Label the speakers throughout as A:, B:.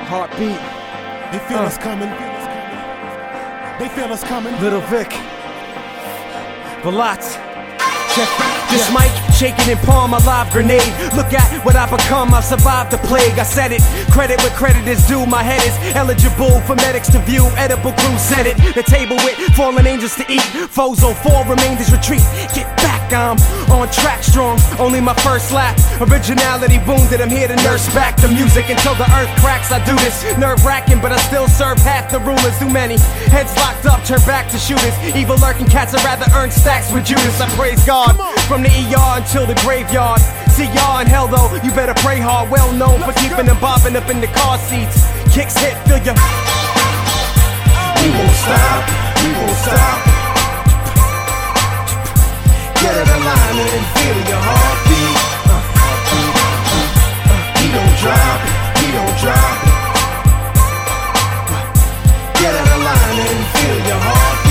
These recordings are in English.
A: Heartbeat.
B: They feel us coming. They feel us coming.
A: Little Vic. Veloz. Check this mic, shaking in palm, a live grenade. Look at what I've become, I've survived the plague. I said it, credit where credit is due. My head is eligible for medics to view. Edible crew said it, the table with fallen angels to eat. Foes on four, remainders retreat. Get back, I'm on track strong. Only my first lap, originality wounded. I'm here to nurse back the music until the earth cracks. I do this, nerve-wracking, but I still serve half the rulers. Too many heads locked up, turn back to shooters. Evil lurking cats, I'd rather earn stacks with Judas. I praise God. From the ER until the graveyard. See y'all in hell though, you better pray hard. Well known for keeping them bobbing up in the car seats. Kicks hit, feel ya.
C: We won't stop, we won't stop. Get out of line and feel your heartbeat. He don't drop, he don't drop. Get out of line and feel your heartbeat.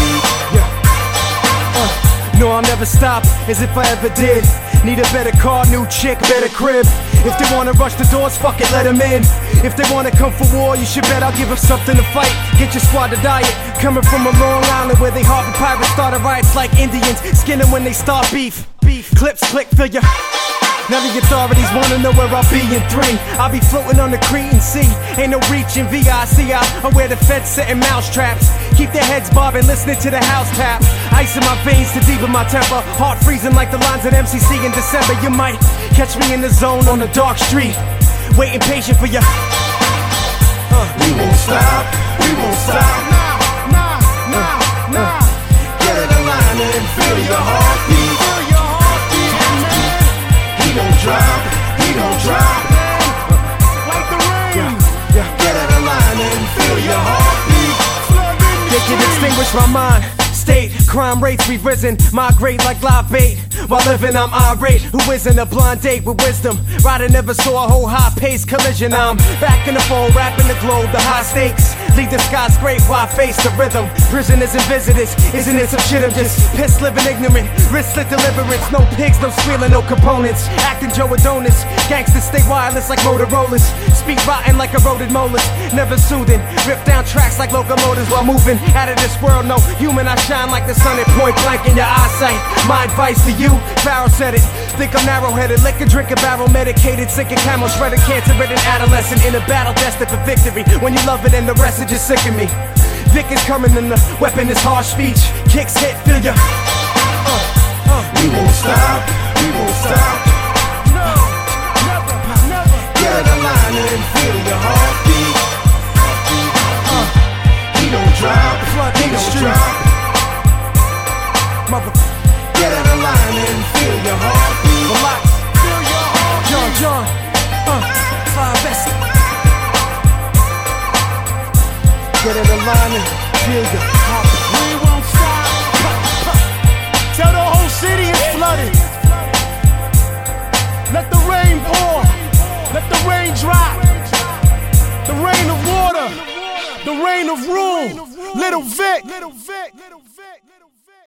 A: No, I'll never stop, as if I ever did. Need a better car, new chick, better crib. If they wanna rush the doors, fuck it, let them in. If they wanna come for war, you should bet I'll give them something to fight. Get your squad to diet. Coming from a Long Island where they harbor pirates, started riots like Indians. Skin them when they start beef. Clips click, feel ya. Now the authorities wanna know where I'll be in 3. I'll be floating on the Cretan Sea. Ain't no reaching VICI. I'm where the feds setting mouse traps. Keep their heads bobbing, listening to the house tap. Ice in my veins to deepen my temper. Heart freezing like the lines at MCC in December. You might catch me in the zone on a dark street, waiting patient for ya.
C: We won't stop, we won't stop.
B: Nah.
C: Get out of line and feel your heartbeat. He don't drop, he don't drop.
B: Like the rain.
C: Get out of line and feel your heartbeat.
A: They can extinguish my mind state. Crime rates we've risen, migrate like live bait. While living I'm irate, who isn't a blind date with wisdom? Rider never saw a whole high-paced collision. I'm back in the phone, rapping the globe, the high stakes. Leave the sky scrape while I face the rhythm. Prisoners and visitors, isn't it some shit? I'm just pissed living ignorant. Wrist slit deliverance, no pigs, no squealing, no components. Acting Joe Adonis, gangsters stay wireless like Motorola's. Speak rotten like eroded molars, never soothing. Rip down tracks like locomotives while moving. Out of this world, no human, I shine like the sun at point blank in your eyesight. My advice to you, Pharaoh said it. Think I'm narrow-headed, liquor drinking barrel medicated, sick of camel shredded, cancer-ridden adolescent in a battle destined for victory. When you love it and the rest is just sick of me. Vic is coming and the weapon is harsh speech. Kicks hit, feel ya.
C: We won't stop, we won't stop.
B: No, never.
C: Get out of line and feel your heartbeat. He don't drop, he don't drop.
A: Mother.
C: Get out of line and feel your heartbeat.
A: Veloz.
B: Feel your heart.
A: John. 5S. Get in the line and feel your heartbeat.
B: We won't stop. Tell the whole city is flooded. Let the rain pour. Let the rain drop. The rain of water. The rain of rule. Little Vic.